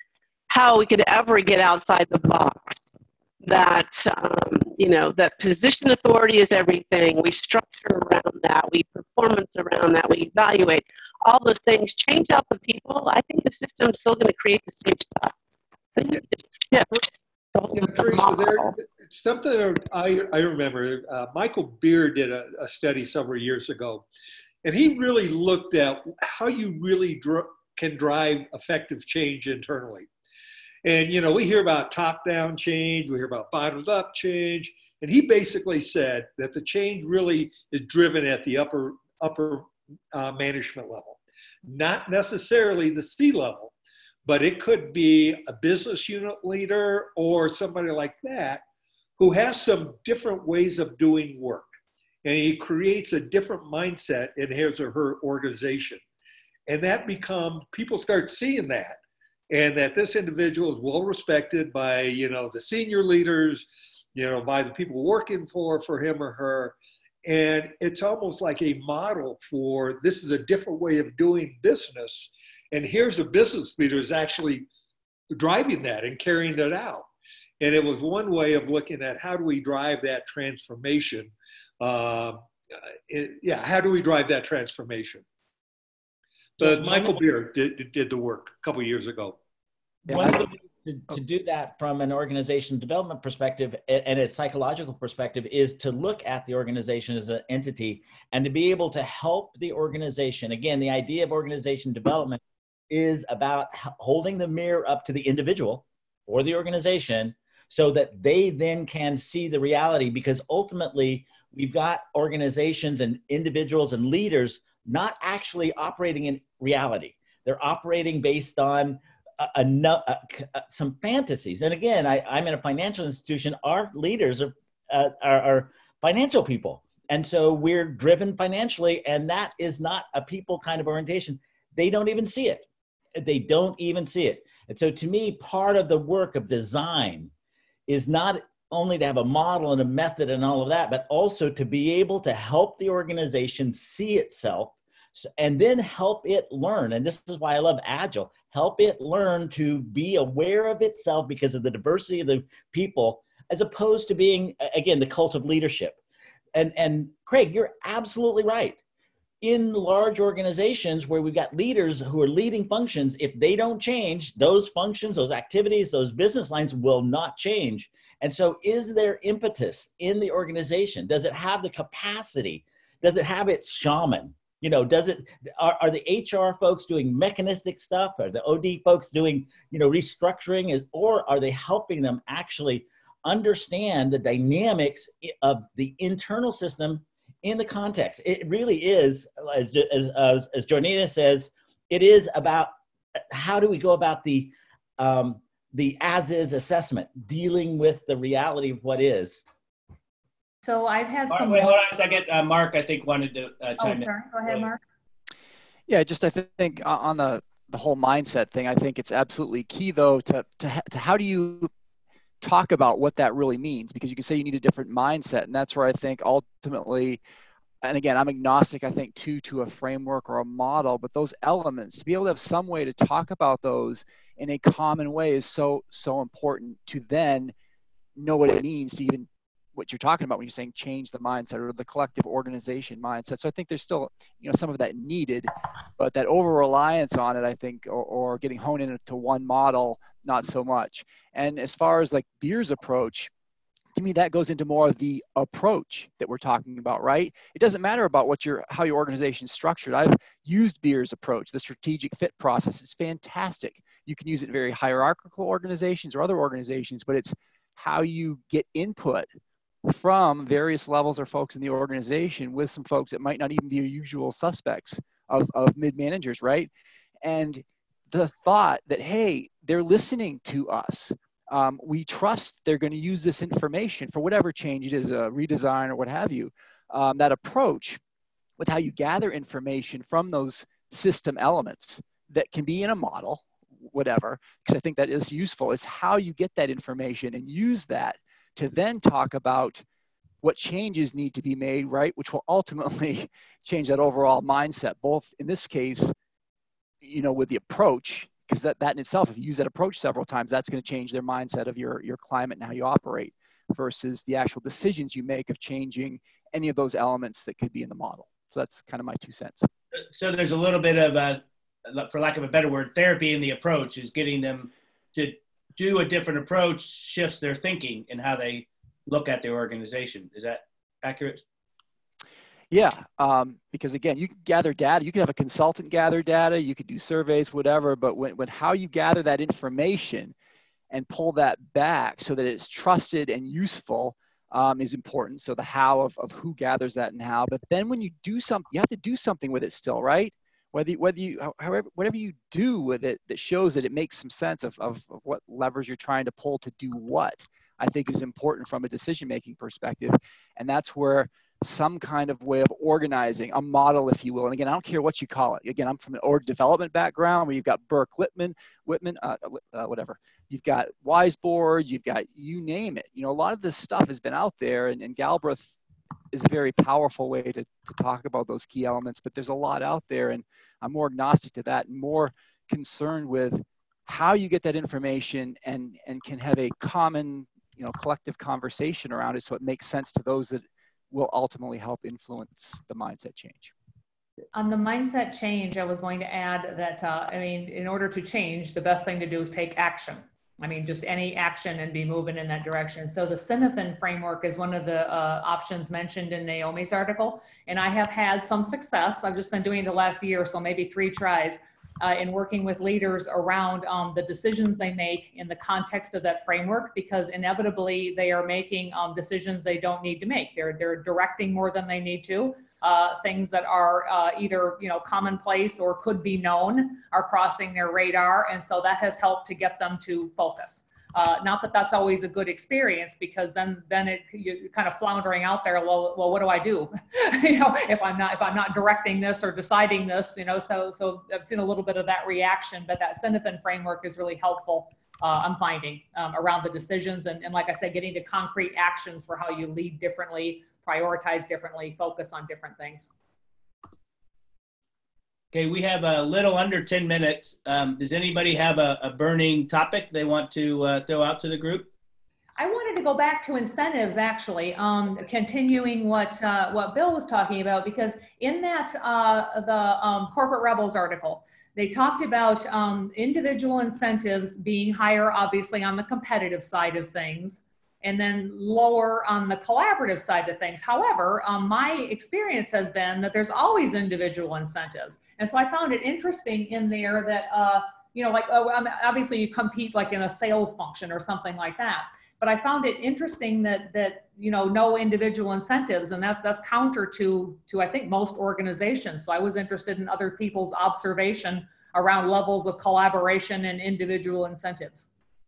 how we could ever get outside the box. That um, you know that position authority is everything. We structure around that. We performance around that. We evaluate all those things. Change out the people. I think the system's still going to create the same stuff. Yeah. Yeah, Teresa, there, something I, I remember, uh, Michael Beer did a, a study several years ago, and he really looked at how you really dr- can drive effective change internally. And, you know, we hear about top-down change, we hear about bottoms-up change, and he basically said that the change really is driven at the upper, upper uh, management level, not necessarily the C level. But it could be a business unit leader or somebody like that who has some different ways of doing work. And he creates a different mindset in his or her organization. And that becomes, people start seeing that. And that this individual is well respected by, you know, the senior leaders, you know, by the people working for, for him or her. And it's almost like a model for, this is a different way of doing business. And here's a business leader is actually driving that and carrying it out. And it was one way of looking at how do we drive that transformation. Uh, it, yeah, how do we drive that transformation? But so Michael Beer did, did the work a couple of years ago. One of the ways to, to do that from an organization development perspective and a psychological perspective is to look at the organization as an entity and to be able to help the organization. Again, the idea of organization development is about holding the mirror up to the individual or the organization so that they then can see the reality, because ultimately we've got organizations and individuals and leaders not actually operating in reality. They're operating based on a, a, a, a, some fantasies. And again, I, I'm in a financial institution. Our leaders are, uh, are, are financial people. And so we're driven financially, and that is not a people kind of orientation. They don't even see it. They don't even see it. And so to me, part of the work of design is not only to have a model and a method and all of that, but also to be able to help the organization see itself So, and then help it learn. And this is why I love Agile. Help it learn to be aware of itself because of the diversity of the people, as opposed to being, again, the cult of leadership. And, and Craig, you're absolutely right. In large organizations where we've got leaders who are leading functions, if they don't change, those functions, those activities, those business lines will not change. And so is there impetus in the organization? Does it have the capacity? Does it have its shaman? You know, does it, are, are the H R folks doing mechanistic stuff? Are the O D folks doing, you know, restructuring? Is, or are they helping them actually understand the dynamics of the internal system in the context? It really is, as, as, as Jornina says, it is about how do we go about the, um, the as-is assessment, dealing with the reality of what is. So I've had Mark, some. wait, hold on a second. Uh, Mark, I think wanted to uh, Oh, chime sorry. in. Go ahead, Mark. Yeah, just I think on the the whole mindset thing, I think it's absolutely key though to to, to how do you talk about what that really means, because you can say you need a different mindset, and that's where I think ultimately, and again, I'm agnostic, I think too, to a framework or a model, but those elements, to be able to have some way to talk about those in a common way is so so important to then know what it means to even what you're talking about when you're saying change the mindset or the collective organization mindset. So I think there's still, you know, some of that needed, but that over reliance on it, I think, or, or getting honed into one model, not so much. And as far as like Beer's approach, to me, that goes into more of the approach that we're talking about, right? It doesn't matter about what your, how your organization is structured. I've used Beer's approach, the strategic fit process. It's fantastic. You can use it in very hierarchical organizations or other organizations, but it's how you get input from various levels or folks in the organization with some folks that might not even be your usual suspects of, of mid-managers, right? And the thought that, hey, they're listening to us. Um, we trust they're going to use this information for whatever change it is, a redesign or what have you. Um, that approach with how you gather information from those system elements that can be in a model, whatever, because I think that is useful. It's how you get that information and use that to then talk about what changes need to be made, right? Which will ultimately change that overall mindset, both in this case, you know, with the approach, because that, that in itself, if you use that approach several times, that's going to change their mindset of your, your climate and how you operate versus the actual decisions you make of changing any of those elements that could be in the model. So that's kind of my two cents. So there's a little bit of a, for lack of a better word, therapy in the approach is getting them to do a different approach, shifts their thinking and how they look at their organization. Is that accurate? Yeah, um, because again, you can gather data, you can have a consultant gather data, you could do surveys, whatever, but when, when how you gather that information and pull that back so that it's trusted and useful um, is important. So the how of, of who gathers that and how, but then when you do something, you have to do something with it still, right? Whether, whether you, however, whatever you do with it that shows that it makes some sense of, of, of what levers you're trying to pull to do what, I think is important from a decision-making perspective. And that's where some kind of way of organizing, a model, if you will. And again, I don't care what you call it. Again, I'm from an org development background where you've got Burke Littman, Whitman, uh, uh, whatever. You've got Wiseboard, you've got, you name it. You know, a lot of this stuff has been out there, and, and Galbraith is a very powerful way to, to talk about those key elements, but there's a lot out there, and I'm more agnostic to that and more concerned with how you get that information and, and can have a common, you know, collective conversation around it so it makes sense to those that will ultimately help influence the mindset change. On the mindset change, I was going to add that, uh, I mean, in order to change, the best thing to do is take action. I mean, just any action and be moving in that direction. So the Synaphin framework is one of the uh, options mentioned in Naomi's article. And I have had some success. I've just been doing it the last year, so maybe three tries uh, in working with leaders around um, the decisions they make in the context of that framework, because inevitably they are making um, decisions they don't need to make. They're, they're directing more than they need to. Uh, things that are uh, either, you know, commonplace or could be known are crossing their radar. And so that has helped to get them to focus. Uh, not that that's always a good experience, because then then it, you're kind of floundering out there. Well, well, what do I do? you know, if I'm not if I'm not directing this or deciding this, you know. So so I've seen a little bit of that reaction, but that Synaphin framework is really helpful. Uh, I'm finding um, around the decisions and, and like I said, getting to concrete actions for how you lead differently, prioritize differently, focus on different things. Okay, we have a little under ten minutes. Um, does anybody have a, a burning topic they want to uh, throw out to the group? I wanted to go back to incentives, actually, um, continuing what uh, what Bill was talking about, because in that uh, the um, Corporate Rebels article, they talked about um, individual incentives being higher, obviously, on the competitive side of things, and then lower on the collaborative side of things. However, um, my experience has been that there's always individual incentives. And so I found it interesting in there that, uh, you know, like, oh, obviously you compete like in a sales function or something like that. But I found it interesting that, that you know, no individual incentives, and that's, that's counter to, to, I think, most organizations. So I was interested in other people's observation around levels of collaboration and individual incentives.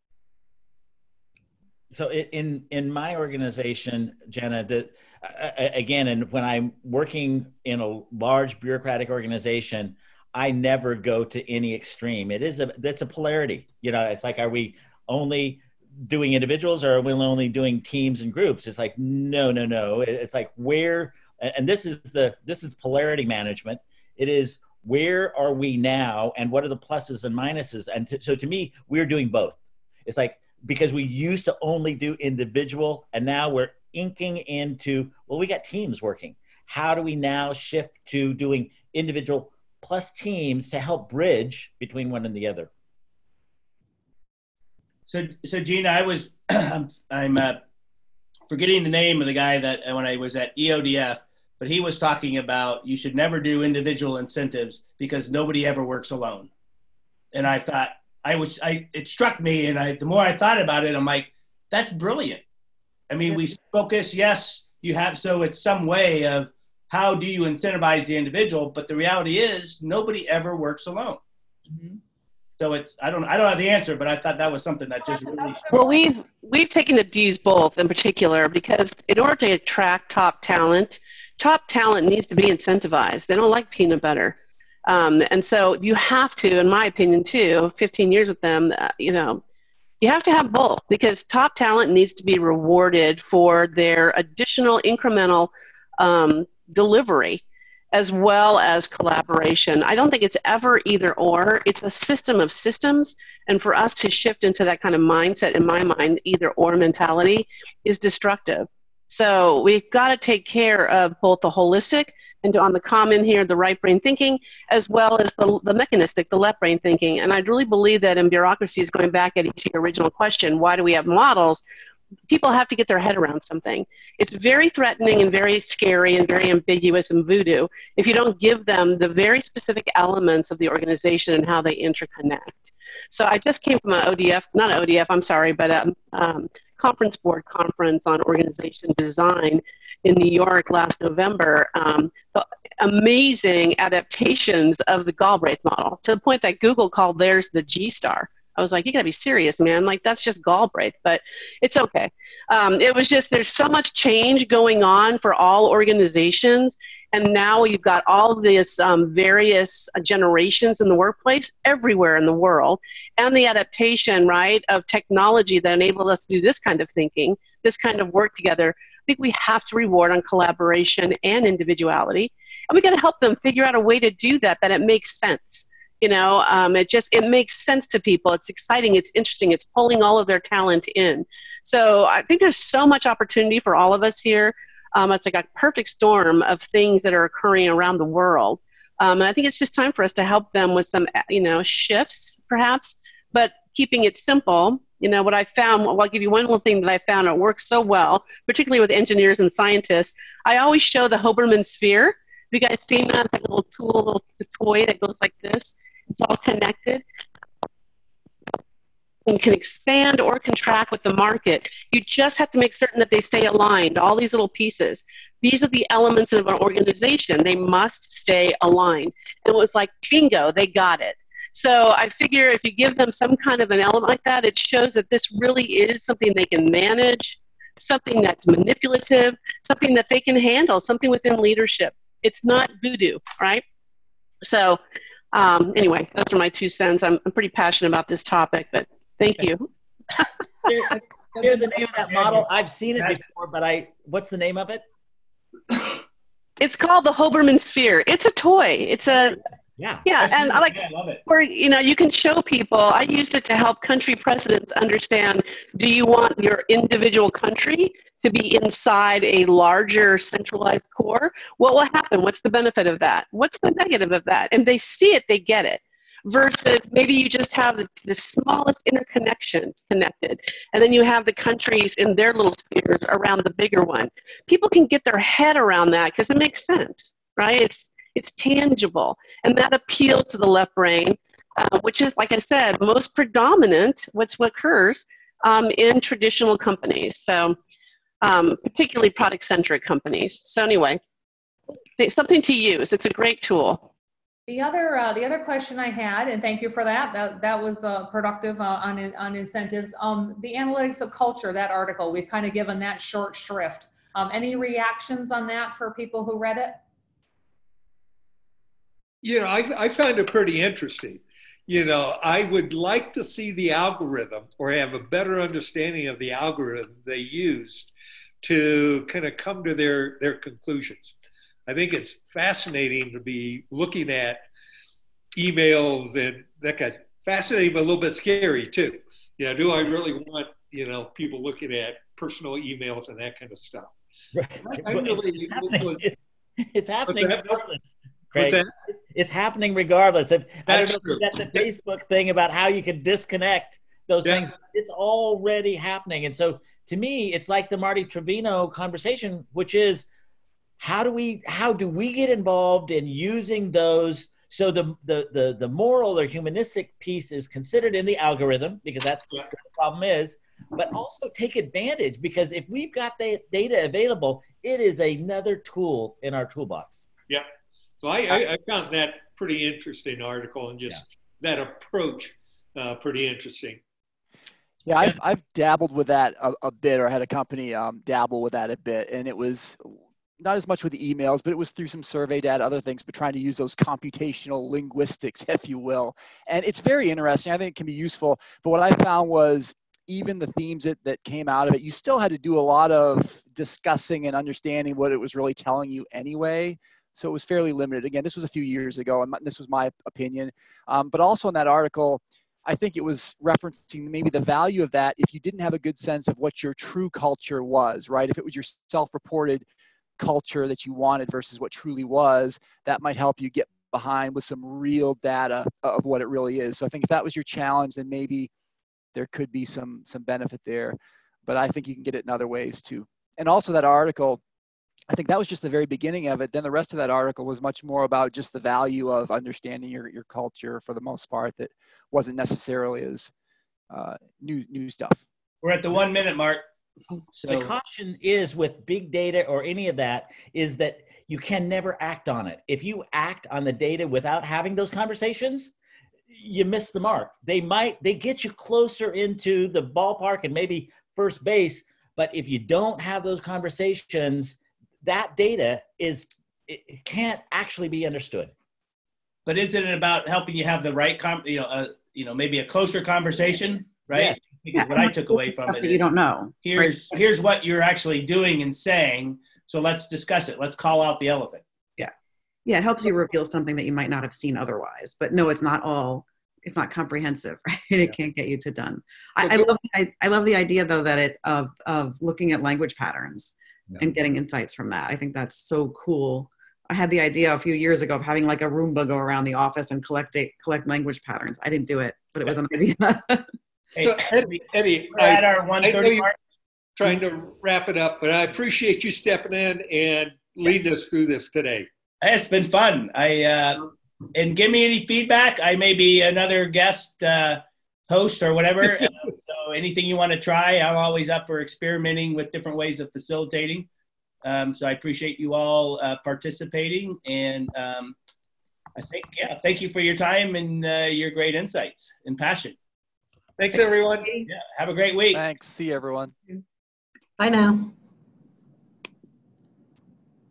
So in in my organization, Jenna, that uh, again, and when I'm working in a large bureaucratic organization, I never go to any extreme. It is a that's a polarity. You know, it's like, are we only doing individuals or are we only doing teams and groups? It's like, no, no, no. It's like where, and this is the this is polarity management. It is where are we now, and what are the pluses and minuses? And to, so to me, we're doing both. It's like, because we used to only do individual and now we're inking into, well, we got teams working. How do we now shift to doing individual plus teams to help bridge between one and the other? So, so Gina, I was, I'm, I'm uh, forgetting the name of the guy that when I was at E O D F, but he was talking about you should never do individual incentives because nobody ever works alone. And I thought, I was, I, it struck me, and I, the more I thought about it, I'm like, that's brilliant. I mean, yeah. We focus, yes, you have, so it's some way of how do you incentivize the individual, but the reality is nobody ever works alone. Mm-hmm. So it's, I don't, I don't have the answer, but I thought that was something that just really. Well, we've, we've taken to use both in particular, because in order to attract top talent, top talent needs to be incentivized. They don't like peanut butter. Um, and so you have to, in my opinion too, fifteen years with them, uh, you know, you have to have both, because top talent needs to be rewarded for their additional incremental um, delivery as well as collaboration. I don't think it's ever either or. It's a system of systems. And for us to shift into that kind of mindset, in my mind, either or mentality is destructive. So we've got to take care of both the holistic and on the common here, the right brain thinking, as well as the, the mechanistic, the left brain thinking. And I really believe that in bureaucracies, going back at your original question, why do we have models? People have to get their head around something. It's very threatening and very scary and very ambiguous and voodoo if you don't give them the very specific elements of the organization and how they interconnect. So I just came from an O D F, not an O D F, I'm sorry, but a um, conference board conference on organization design in New York last November. Um, the amazing adaptations of the Galbraith model, to the point that Google called theirs the G-Star. I was like, you gotta be serious, man. Like, that's just Galbraith, but it's okay. Um, it was just, there's so much change going on for all organizations. And now you've got all these um, various generations in the workplace everywhere in the world, and the adaptation, right, of technology that enabled us to do this kind of thinking, this kind of work together. I think we have to reward on collaboration and individuality. And we got to help them figure out a way to do that, that it makes sense. You know, um, it just, it makes sense to people. It's exciting. It's interesting. It's pulling all of their talent in. So I think there's so much opportunity for all of us here. Um, it's like a perfect storm of things that are occurring around the world. Um, and I think it's just time for us to help them with some, you know, shifts perhaps, but keeping it simple. You know, what I found, well, I'll give you one little thing that I found that works so well, particularly with engineers and scientists. I always show the Hoberman sphere. Have you guys seen that? It's like a little tool, a little toy that goes like this. It's all connected. And can expand or contract with the market. You just have to make certain that they stay aligned, all these little pieces. These are the elements of an organization. They must stay aligned. And it was like, bingo, they got it. So I figure if you give them some kind of an element like that, it shows that this really is something they can manage, something that's manipulative, something that they can handle, something within leadership. It's not voodoo, right? So um, anyway, those are my two cents. I'm, I'm pretty passionate about this topic, but thank you. Here's the name of that model. I've seen it before, but I, what's the name of it? It's called the Hoberman sphere. It's a toy. It's a, Yeah. Yeah, That's and I really- like yeah, I love it. where, you know, you can show people. I used it to help country presidents understand, do you want your individual country to be inside a larger centralized core? What will happen? What's the benefit of that? What's the negative of that? And they see it, they get it. Versus maybe you just have the, the smallest interconnection connected, and then you have the countries in their little spheres around the bigger one. People can get their head around that because it makes sense, right? It's it's tangible, and that appeals to the left brain, uh, which is, like I said, most predominant. What's what occurs um, in traditional companies, so um, particularly product-centric companies. So anyway, something to use. It's a great tool. The other, uh, the other question I had, and thank you for that, that, that was uh, productive uh, on, on incentives. Um, the analytics of culture, that article, we've kind of given that short shrift. Um, any reactions on that for people who read it? You know, I, I found it pretty interesting. You know, I would like to see the algorithm or have a better understanding of the algorithm they used to kind of come to their, their conclusions. I think it's fascinating to be looking at emails and that kind of fascinating, but a little bit scary too. You know, do I really want, you know, people looking at personal emails and that kind of stuff? Right. I, I really, it's happening, was, it's happening that? regardless. What's Craig. that? It's happening regardless. If, I don't That's know true. if you got the Facebook thing about how you can disconnect those Yeah. things. It's already happening. And so to me, it's like the Marty Trevino conversation, which is, how do we how do we get involved in using those? So the the the, the moral or humanistic piece is considered in the algorithm, because that's what the problem is, but also take advantage, because if we've got the data available, it is another tool in our toolbox. Yeah. So I, I, I found that pretty interesting article, and just yeah. that approach uh, pretty interesting. Yeah, I've, I've dabbled with that a, a bit, or had a company um, dabble with that a bit, and it was not as much with the emails, but it was through some survey data, other things, but trying to use those computational linguistics, if you will. And it's very interesting. I think it can be useful. But what I found was even the themes that, that came out of it, you still had to do a lot of discussing and understanding what it was really telling you anyway. So it was fairly limited. Again, this was a few years ago, and this was my opinion. Um, but also in that article, I think it was referencing maybe the value of that if you didn't have a good sense of what your true culture was, right? If it was your self-reported culture that you wanted versus what truly was, that might help you get behind with some real data of what it really is. So I think if that was your challenge, then maybe there could be some some benefit there. But I think you can get it in other ways too. And also that article, I think that was just the very beginning of it. Then the rest of that article was much more about just the value of understanding your, your culture for the most part, that wasn't necessarily as uh, new new stuff. We're at the one minute mark. So the caution is with big data or any of that is that you can never act on it. If you act on the data without having those conversations, you miss the mark. They might, they get you closer into the ballpark and maybe first base, but if you don't have those conversations, that data is, it can't actually be understood. But isn't it about helping you have the right, com- you know, uh, you know, maybe a closer conversation, right? Yes. Because what I took away from it that you don't know. Here's right? here's what you're actually doing and saying. So let's discuss it. Let's call out the elephant. Yeah, yeah. It helps you reveal something that you might not have seen otherwise. But no, it's not all. It's not comprehensive, right? It yeah. can't get you to done. I, I love. I, I love the idea though that it of of looking at language patterns yeah. and getting insights from that. I think that's so cool. I had the idea a few years ago of having like a Roomba go around the office and collect it, collect language patterns. I didn't do it, but it was an idea. Hey, so Eddie, Eddie we're at our one thirty mark. Trying to wrap it up, but I appreciate you stepping in and leading us through this today. It's been fun. I uh, and give me any feedback. I may be another guest uh, host or whatever. uh, so anything you want to try, I'm always up for experimenting with different ways of facilitating. Um, so I appreciate you all uh, participating, and um, I think yeah, thank you for your time and uh, your great insights and passion. Thanks, everyone. Yeah, have a great week. Thanks. See you, everyone. Bye now.